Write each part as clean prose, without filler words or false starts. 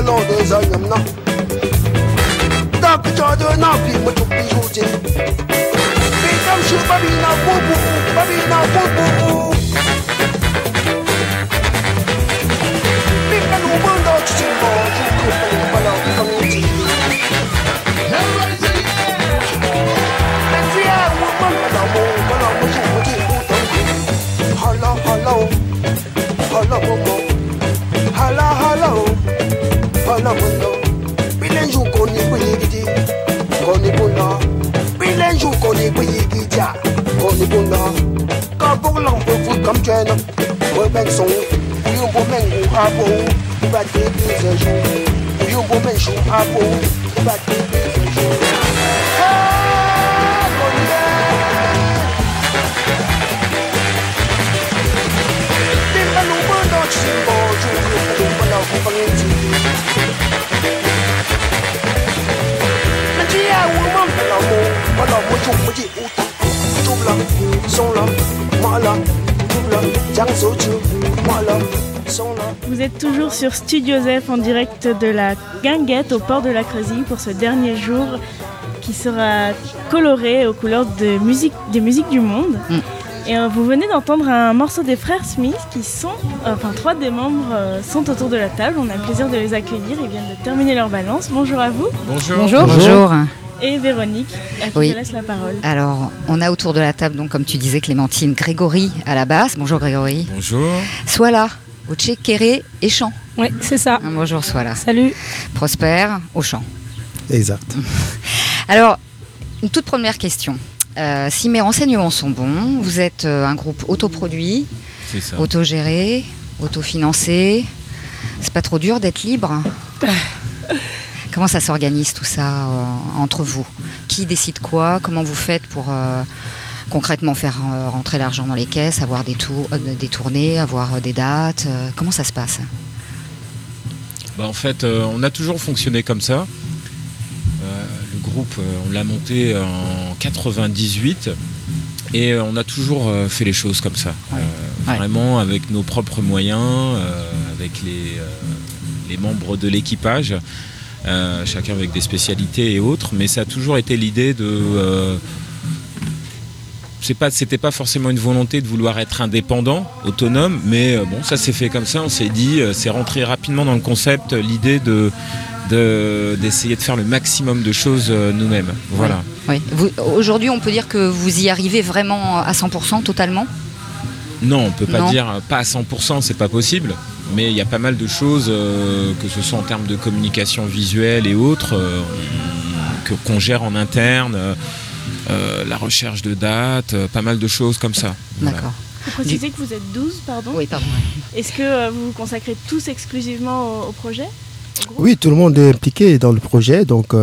lo de za nyam na da ka cha de na pi ma chu pi ju ji pi tam shu ba bi na bu bu ba bi na bu bu pi ka nu bu do chi chi bo ju ku pa la ka mi ji Vous êtes toujours sur Studio Zef en direct de la Guinguette au port de la Creusille pour ce dernier jour qui sera coloré aux couleurs des musiques du monde. Et vous venez d'entendre un morceau des frères Smith qui sont, trois des membres sont autour de la table. On a le plaisir de les accueillir, ils viennent de terminer leur balance. Bonjour à vous. Bonjour. Et Véronique, à qui je laisse la parole. Alors, on a autour de la table, donc comme tu disais Clémentine, Grégory à la basse. Bonjour Grégory. Bonjour. Soala, au tché, kéré et chant. Oui, c'est ça. Bonjour Soala. Salut. Prosper, au chant. Exact. Alors, une toute première question. Si mes renseignements sont bons, vous êtes un groupe autoproduit, autogéré, autofinancé. C'est pas trop dur d'être libre? Comment ça s'organise tout ça entre vous? Qui décide quoi? Comment vous faites pour concrètement faire rentrer l'argent dans les caisses, avoir des tournées, avoir des dates? Comment ça se passe? En fait, on a toujours fonctionné comme ça. Le groupe, on l'a monté en 98 et on a toujours fait les choses comme ça. Vraiment avec nos propres moyens, avec les membres de l'équipage. Chacun avec des spécialités et autres, mais ça a toujours été l'idée de... c'était pas forcément une volonté de vouloir être indépendant, autonome, mais ça s'est fait comme ça, on s'est dit, c'est rentré rapidement dans le concept, l'idée d'essayer de faire le maximum de choses nous-mêmes. Voilà. Oui. Aujourd'hui, on peut dire que vous y arrivez vraiment à 100%, totalement? Non, on peut pas dire pas à 100%, c'est pas possible. Mais il y a pas mal de choses, que ce soit en termes de communication visuelle et autres, qu'on gère en interne, la recherche de dates, pas mal de choses comme ça. D'accord. Voilà. Vous précisez que vous êtes 12, pardon? Oui, pardon. Est-ce que vous vous consacrez tous exclusivement au projet? Oui, tout le monde est impliqué dans le projet, donc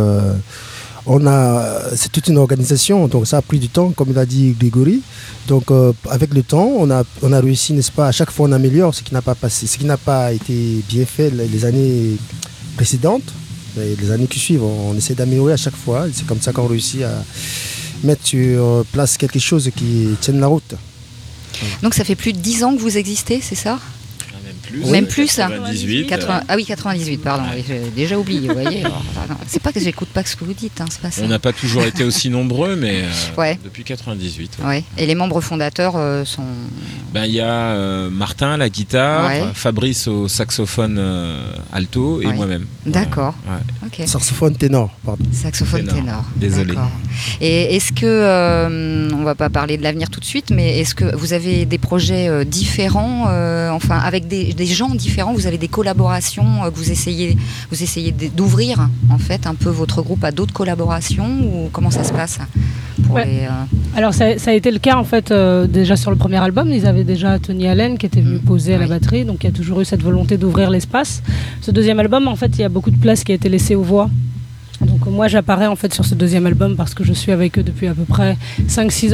c'est toute une organisation, donc ça a pris du temps, comme il a dit Grégory. Donc avec le temps, on a réussi, n'est-ce pas, à chaque fois on améliore ce qui n'a pas été bien fait les années précédentes, et les années qui suivent, on essaie d'améliorer à chaque fois. C'est comme ça qu'on réussit à mettre sur place quelque chose qui tienne la route. Donc ça fait plus de 10 ans que vous existez, c'est ça? Même plus. 98. Ah oui, 98, pardon. Oui, j'ai déjà oublié, vous voyez. Alors, c'est pas que j'écoute pas ce que vous dites, c'est pas ça. On n'a pas toujours été aussi nombreux, mais depuis 98. Ouais. Et les membres fondateurs sont... Il y a Martin à la guitare, Fabrice au saxophone alto et moi-même. D'accord. Okay. Saxophone ténor, pardon. Saxophone ténor. Désolé. D'accord. Et est-ce que, on va pas parler de l'avenir tout de suite, mais est-ce que vous avez des projets différents, avec des gens différents, vous avez des collaborations que vous essayez d'ouvrir en fait un peu votre groupe à d'autres collaborations, ou comment ça se passe pour Alors ça a été le cas en fait déjà sur le premier album, ils avaient déjà Tony Allen qui était venu poser à la batterie, donc il y a toujours eu cette volonté d'ouvrir l'espace. Ce deuxième album, en fait, il y a beaucoup de place qui a été laissée aux voix. Donc moi j'apparais en fait sur ce deuxième album parce que je suis avec eux depuis à peu près 5-6 ans.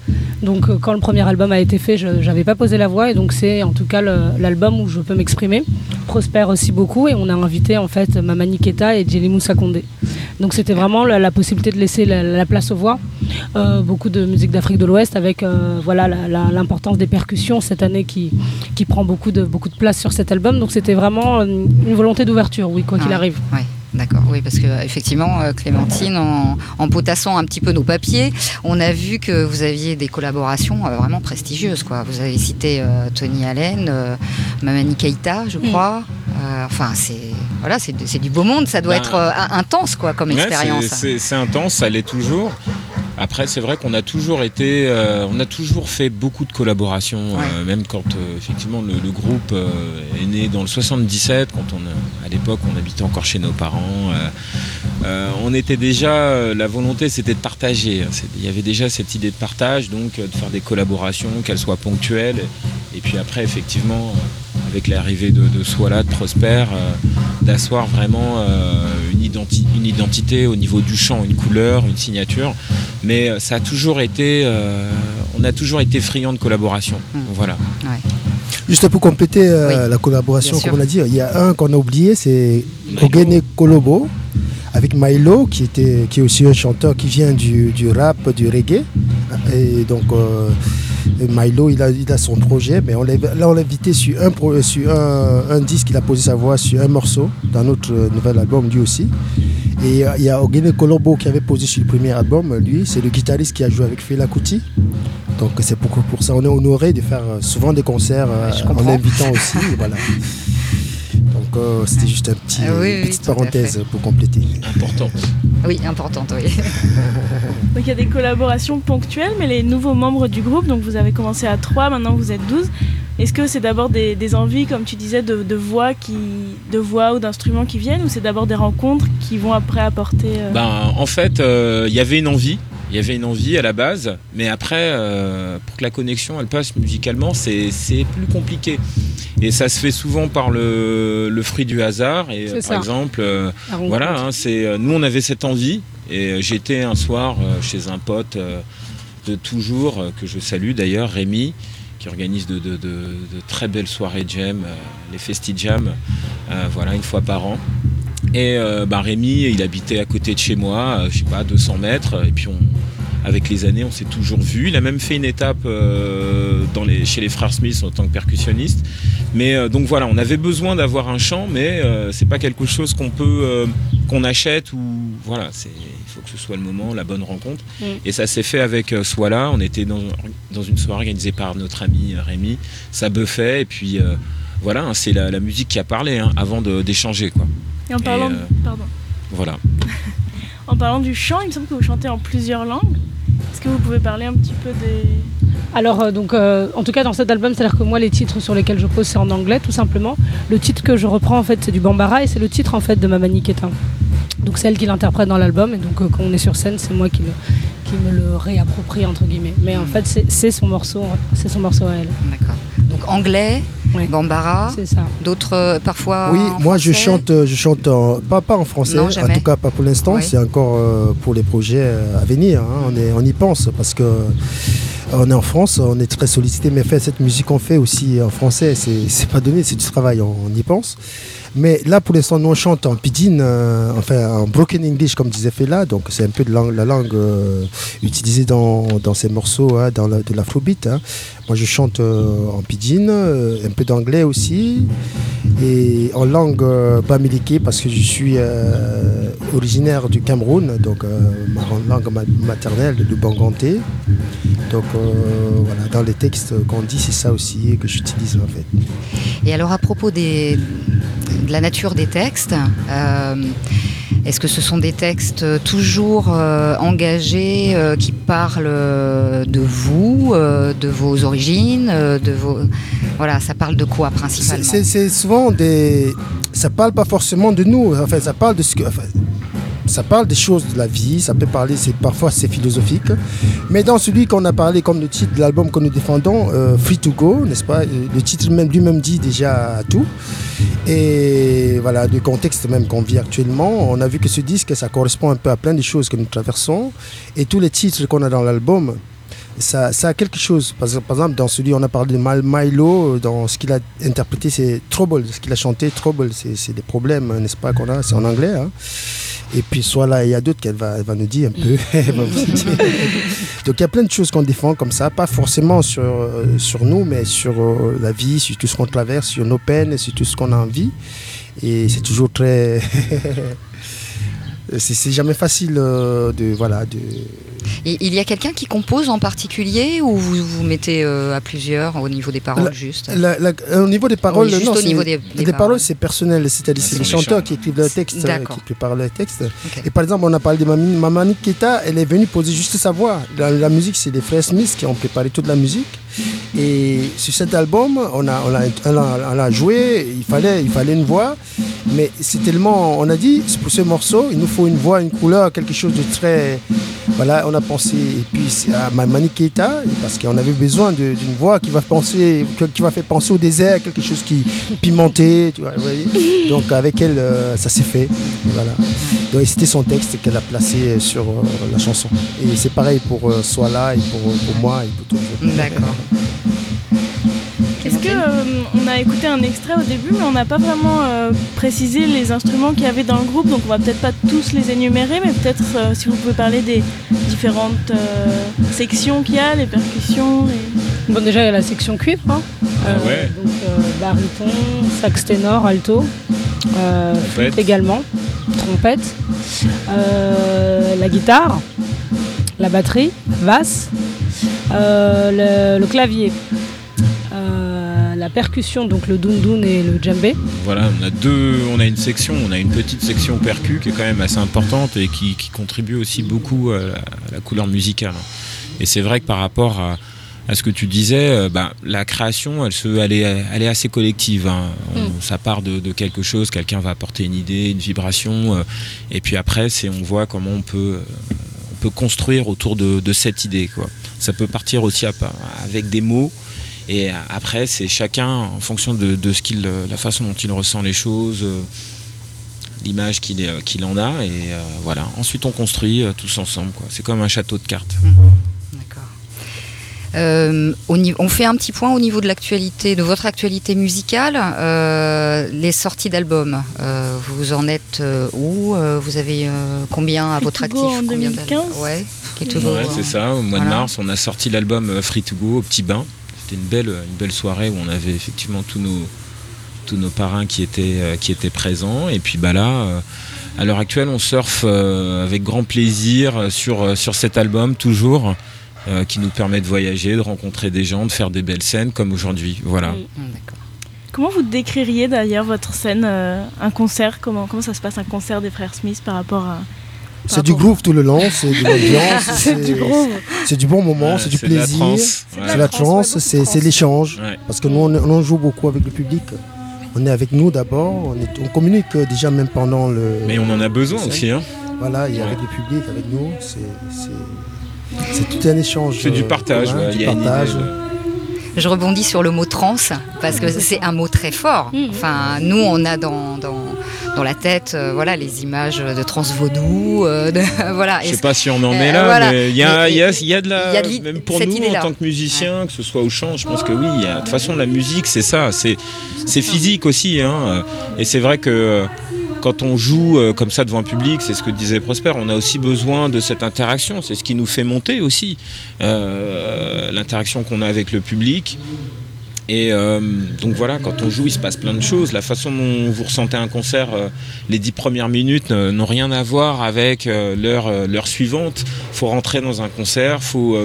Donc quand le premier album a été fait, je n'avais pas posé la voix et donc c'est en tout cas l'album où je peux m'exprimer. Prosper aussi beaucoup et on a invité en fait Mama Niketa et Djely Moussa Condé. Donc c'était vraiment la possibilité de laisser la place aux voix. Beaucoup de musique d'Afrique de l'Ouest avec l'importance des percussions cette année qui prend beaucoup de place sur cet album. Donc c'était vraiment une volonté d'ouverture, oui, quoi qu'il arrive. Ouais. D'accord, oui, parce que effectivement, Clémentine, en potassant un petit peu nos papiers, on a vu que vous aviez des collaborations vraiment prestigieuses, quoi. Vous avez cité Tony Allen, Mamani Keïta, je crois. Enfin, c'est du beau monde, ça doit être intense, quoi, comme expérience. C'est intense, ça l'est toujours. Après, c'est vrai qu'on a toujours fait beaucoup de collaborations, même quand effectivement le groupe est né dans le 77, quand à l'époque on habitait encore chez nos parents. On était déjà, la volonté c'était de partager. Il y avait déjà cette idée de partage, donc de faire des collaborations, qu'elles soient ponctuelles. Et puis après, effectivement, avec l'arrivée de Swala, de Prosper, d'asseoir vraiment une identité au niveau du chant, une couleur, une signature. Mais ça a toujours été, on a toujours été friands de collaboration. Voilà. Ouais. Juste pour compléter la collaboration, comme on a dit, il y a un qu'on a oublié, c'est Ogene Kolobo avec Milo, qui est aussi un chanteur qui vient du rap, du reggae. Et donc Milo, il a son projet, mais on l'a invité sur un disque, il a posé sa voix sur un morceau dans notre nouvel album, lui aussi. Et il y a Ogene Kolobo qui avait posé sur le premier album, lui, c'est le guitariste qui a joué avec Fela Kuti. Donc c'est pour ça on est honoré de faire souvent des concerts en l'invitant aussi. Voilà. Donc c'était juste une petite parenthèse pour compléter. Importante. Oui, importante, oui. Donc il y a des collaborations ponctuelles, mais les nouveaux membres du groupe, donc vous avez commencé à 3, maintenant vous êtes 12. Est-ce que c'est d'abord des envies, comme tu disais, de voix ou d'instruments qui viennent, ou c'est d'abord des rencontres qui vont après apporter En fait, il y avait une envie. Il y avait une envie à la base, mais après, pour que la connexion elle passe musicalement, c'est plus compliqué. Et ça se fait souvent par le fruit du hasard. Et par exemple, nous on avait cette envie. Et j'étais un soir chez un pote de toujours, que je salue d'ailleurs, Rémi, qui organise de très belles soirées jam, les Festi Jam, une fois par an. Et Rémi, il habitait à côté de chez moi, 200 mètres, et puis avec les années, on s'est toujours vus. Il a même fait une étape chez les frères Smith en tant que percussionniste. Mais donc voilà, on avait besoin d'avoir un chant, mais c'est pas quelque chose qu'on achète ou voilà, il faut que ce soit le moment, la bonne rencontre. Et ça s'est fait avec Swala. On était dans une soirée organisée par notre ami Rémi. Ça buffait et puis c'est la musique qui a parlé avant d'échanger, quoi. Et en parlant, Voilà. En parlant du chant, il me semble que vous chantez en plusieurs langues. Est-ce que vous pouvez parler un petit peu des... Alors, en tout cas, dans cet album, c'est-à-dire que moi, les titres sur lesquels je pose, c'est en anglais, tout simplement. Le titre que je reprends, en fait, c'est du Bambara et c'est le titre, en fait, de Mama Niketa. Donc, c'est elle qui l'interprète dans l'album. Et donc, quand on est sur scène, c'est moi qui me le réapproprie, entre guillemets. Mais en fait, c'est son morceau à elle. D'accord. Donc, anglais, Bambara, c'est ça. D'autres, parfois. Oui, moi, je chante pas en français, non, en tout cas pas pour l'instant. Oui. C'est encore pour les projets à venir. On y pense parce que on est en France, on est très sollicité, mais cette musique qu'on fait aussi en français, c'est pas donné, c'est du travail, on y pense. Mais là, pour l'instant, nous on chante en pidgin, en broken English, comme disait Fela, donc c'est un peu la langue utilisée dans ces morceaux, de l'afrobeat. Moi, je chante en pidgin, un peu d'anglais aussi, et en langue bamileke, parce que je suis originaire du Cameroun, donc ma langue maternelle, le banganté. Donc dans les textes qu'on dit, c'est ça aussi que j'utilise en fait. Et alors à propos de la nature des textes, est-ce que ce sont des textes toujours engagés qui parlent de vous, de vos origines, Voilà, ça parle de quoi principalement ? C'est souvent ça parle pas forcément de nous, en fait, ça parle de ça parle des choses de la vie, ça peut parler, parfois c'est philosophique. Mais dans celui qu'on a parlé, comme le titre de l'album que nous défendons, Free to Go, n'est-ce pas ? Le titre lui-même dit déjà tout. Et voilà, le contexte même qu'on vit actuellement, on a vu que ce disque, ça correspond un peu à plein de choses que nous traversons. Et tous les titres qu'on a dans l'album, Ça a quelque chose. Par exemple, dans celui on a parlé de Milo, dans ce qu'il a interprété, c'est Trouble. Ce qu'il a chanté, Trouble, c'est des problèmes, n'est-ce pas, qu'on a, c'est en anglais. Hein. Et puis, soit là, il y a d'autres qu'elle va nous dire un peu. Donc, il y a plein de choses qu'on défend comme ça, pas forcément sur nous, mais sur la vie, sur tout ce qu'on traverse, sur nos peines, sur tout ce qu'on a envie. Et c'est toujours très... c'est jamais facile Et il y a quelqu'un qui compose en particulier ou vous vous mettez à plusieurs au niveau des paroles juste Au niveau des paroles, oui, non, au niveau des paroles, c'est personnel. C'est-à-dire c'est les chanteurs qui écrivent le texte, qui préparent le texte. Okay. Et par exemple, on a parlé de Mamani Keita, elle est venue poser juste sa voix. La musique, c'est les frères Smith qui ont préparé toute la musique. Et sur cet album, on a joué, il fallait une voix, mais c'est tellement, on a dit, pour ce morceau, il nous faut une voix, une couleur, quelque chose de très... Voilà, on a pensé, et puis à Mamani Keita, parce qu'on avait besoin d'une voix qui va faire penser au désert, quelque chose qui pimenté, tu vois, vous voyez. Donc avec elle, ça s'est fait, voilà. Donc c'était son texte qu'elle a placé sur la chanson. Et c'est pareil pour Soala et pour moi et pour tout le monde. D'accord. Est-ce qu'on a écouté un extrait au début, mais on n'a pas vraiment précisé les instruments qu'il y avait dans le groupe, donc on va peut-être pas tous les énumérer, mais peut-être si vous pouvez parler des différentes sections qu'il y a, les percussions. Bon, déjà il y a la section cuivre, hein. Ouais. Donc baryton, sax ténor, alto, flûte également, trompette, la guitare, la batterie, basse, le clavier. La percussion, donc le dundun et le djembé. Voilà, on a une petite section percu qui est quand même assez importante et qui contribue aussi beaucoup à la couleur musicale. Et c'est vrai que par rapport à ce que tu disais, la création, elle est assez collective. Hein. Ça part de quelque chose, quelqu'un va apporter une idée, une vibration, et puis après, on voit comment on peut construire autour de cette idée, quoi. Ça peut partir aussi avec des mots. Et après, c'est chacun, en fonction de la façon dont il ressent les choses, l'image qu'il en a. Et voilà. Ensuite, on construit tous ensemble, quoi. C'est comme un château de cartes. D'accord. On fait un petit point au niveau de l'actualité, de votre actualité musicale. Les sorties d'albums, vous en êtes où Vous avez combien à votre actif? En 2015 Ouais, c'est ça. Au mois de mars, on a sorti l'album Free to Go au Petit Bain. C'était une belle soirée où on avait effectivement tous nos parrains qui étaient présents. Et puis là, à l'heure actuelle, on surfe avec grand plaisir sur cet album toujours, qui nous permet de voyager, de rencontrer des gens, de faire des belles scènes comme aujourd'hui. Voilà. D'accord. Comment vous décririez d'ailleurs votre scène, un concert, comment ça se passe un concert des Frères Smith par rapport à... C'est du groove tout le long, c'est de l'ambiance, c'est du groove. C'est du bon moment, c'est du plaisir, c'est la trance, c'est l'échange. Ouais. Parce que nous, on joue beaucoup avec le public. On est avec nous d'abord, on communique déjà même pendant le... Mais on en a besoin aussi. Hein. Voilà, et avec le public, avec nous, c'est tout un échange. C'est du partage. Du partage. Je rebondis sur le mot trans, parce que c'est un mot très fort. Enfin, nous, on a dans la tête les images de trans-vaudou. Voilà. Je ne sais pas si on en est là, mais il y a de la... Même pour nous, en tant que musiciens, que ce soit au chant, je pense que oui. De toute façon, la musique, c'est ça. C'est physique aussi. Hein. Et c'est vrai que... Quand on joue comme ça devant un public, c'est ce que disait Prosper, on a aussi besoin de cette interaction, c'est ce qui nous fait monter aussi, l'interaction qu'on a avec le public. Et donc voilà, quand on joue, il se passe plein de choses. La façon dont vous ressentez un concert, les 10 premières minutes n'ont rien à voir avec l'heure suivante. Il faut rentrer dans un concert, faut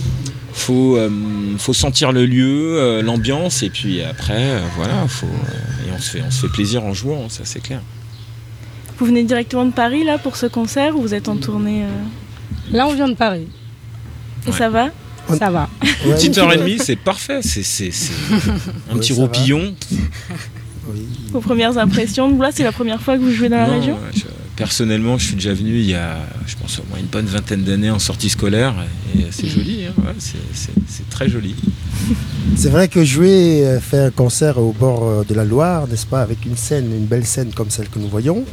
sentir le lieu, l'ambiance, et puis après, et on se fait plaisir en jouant, ça c'est clair. Vous venez directement de Paris là pour ce concert ou vous êtes en tournée Là, on vient de Paris. Et ça va? Ça va. Une petite heure et demie, c'est parfait. C'est un petit roupillon. Vos premières impressions, là, c'est la première fois que vous jouez dans la région? Personnellement, je suis déjà venu il y a, je pense, au moins une bonne vingtaine d'années en sortie scolaire. Et c'est joli, hein, c'est très joli. C'est vrai que jouer, faire un concert au bord de la Loire, n'est-ce pas, avec une belle scène comme celle que nous voyons,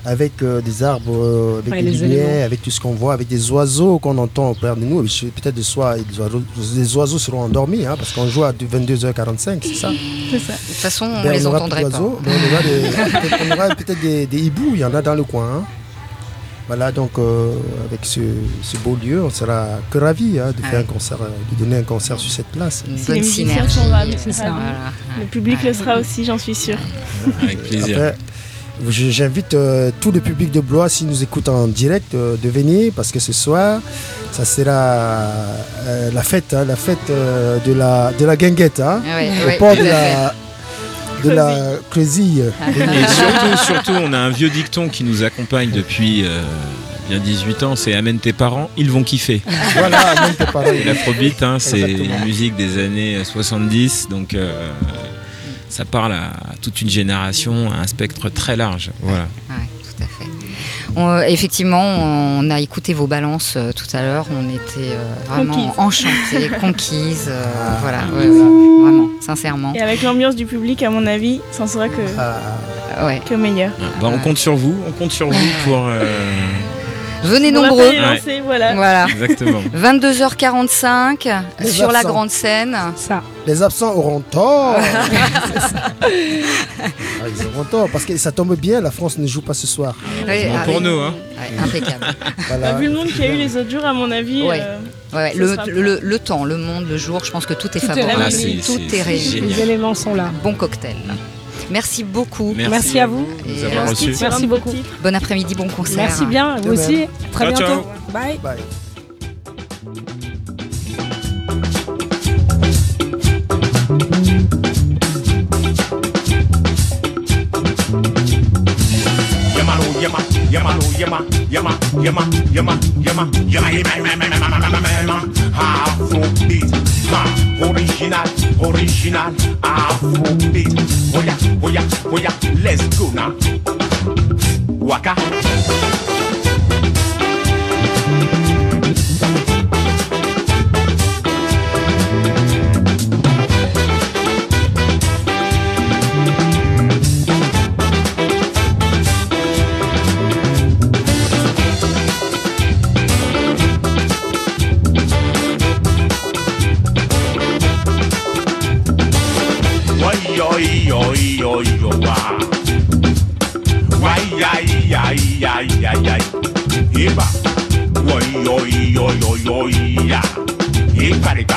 avec des arbres, avec des lumières, avec tout ce qu'on voit, avec des oiseaux qu'on entend auprès de nous. Peut-être des oiseaux seront endormis, parce qu'on joue à 22h45, c'est ça? C'est ça. De toute façon, on les entendrait pas. On aura peut-être des hiboux, il y en a dans le coin. Voilà, donc avec ce beau lieu, on sera que ravis de faire un concert, de donner un concert sur cette place. Une bonne synergie, c'est ça. Voilà. Le public le sera aussi, j'en suis sûre. Avec plaisir. Après, j'invite tout le public de Blois, s'il nous écoute en direct, de venir, parce que ce soir, ça sera la fête de la guinguette, au port de la Crésille. Et surtout, on a un vieux dicton qui nous accompagne depuis bien 18 ans, c'est amène tes parents, ils vont kiffer. Voilà, amène tes parents. Et l'afrobeat, c'est une musique des années 70, donc ça parle à toute une génération, à un spectre très large. Voilà. Ouais, tout à fait. Effectivement, on a écouté vos balances tout à l'heure, on était vraiment enchantés, conquises, voilà, vraiment, sincèrement. Et avec l'ambiance du public, à mon avis, ça ne sera que meilleur. On compte sur vous, pour... Venez nombreux. Voilà. Exactement. 22h45 sur la grande scène. Ça. Les absents auront tort. Ils auront tort parce que ça tombe bien, la France ne joue pas ce soir. Pour nous. Impeccable. Voilà. Vu le monde qu'il y a eu les autres jours, à mon avis. Le temps, le monde, le jour, je pense que tout est favorable. Tout est réuni. Les éléments sont là. Bon cocktail. Merci beaucoup. Merci à vous. Merci beaucoup. Bon après-midi, bon concert. Merci bien, vous aussi. Très bientôt. Ciao. Bye. Bye. Afrobeat, original Afrobeat. Oya, let's go now. Waka. Eba, ya, ikarika,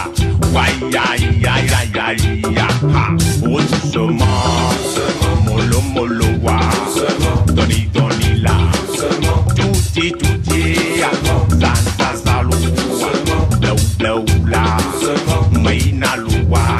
ya, ha, molo wa, doni la, tuti ya, zanza blow la, maina luwa,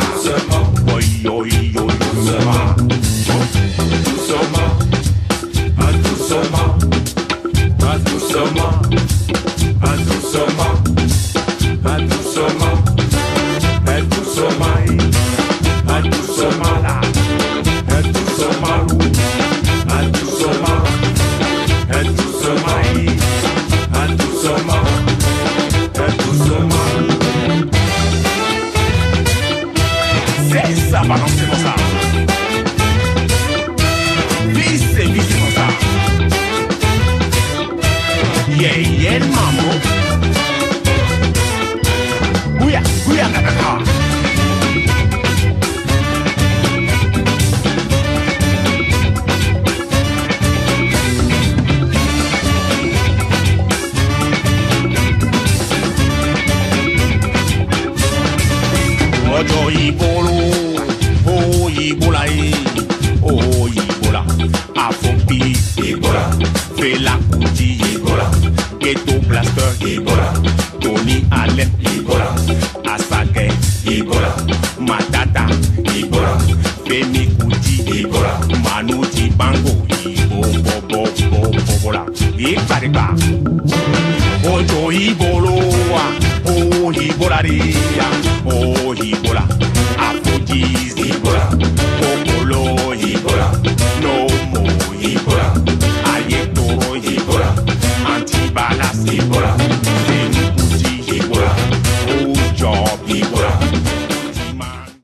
Ebola, Antibala, Ebola.